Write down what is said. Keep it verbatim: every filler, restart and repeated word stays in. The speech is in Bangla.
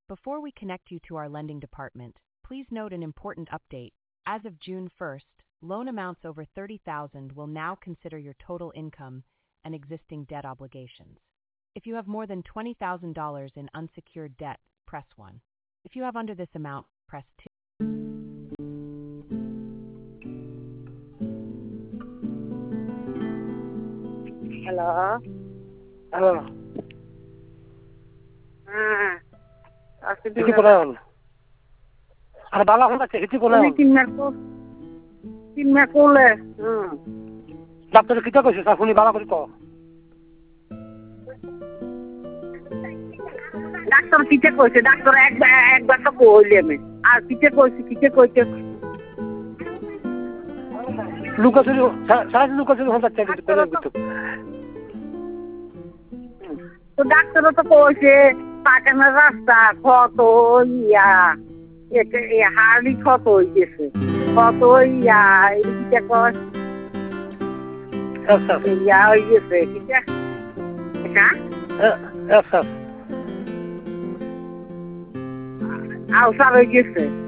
Before we connect you to our lending department, please note an important update. As of June first, loan amounts over thirty thousand dollars will now consider your total income and existing debt obligations. If you have more than twenty thousand dollars in unsecured debt, press one. If you have under this amount, press two. Hello. Hello. Ah. Aske Kiti ponaon. Ar bala honda kiti ponaon. Tin marko. Tin marko le. Hmm. Doctor kita ko sa funi bala ko to. Doctor কিতে কইছে ডাক্তার একবার একবার তো কইলে আমি আর কিতে কইছে কিতে কইছে লুকাসুরি সারা লুকাসুরি honda চেক করে দিত তো ডাক্তার তো কইছে পাকানোর রাস্তা কত ইয়া একে এ হাড়ি কত হইছে কত ইয়া এইটা কই আচ্ছা ইয়া হইছে কিতে হ্যাঁ আচ্ছা আউসার হইছে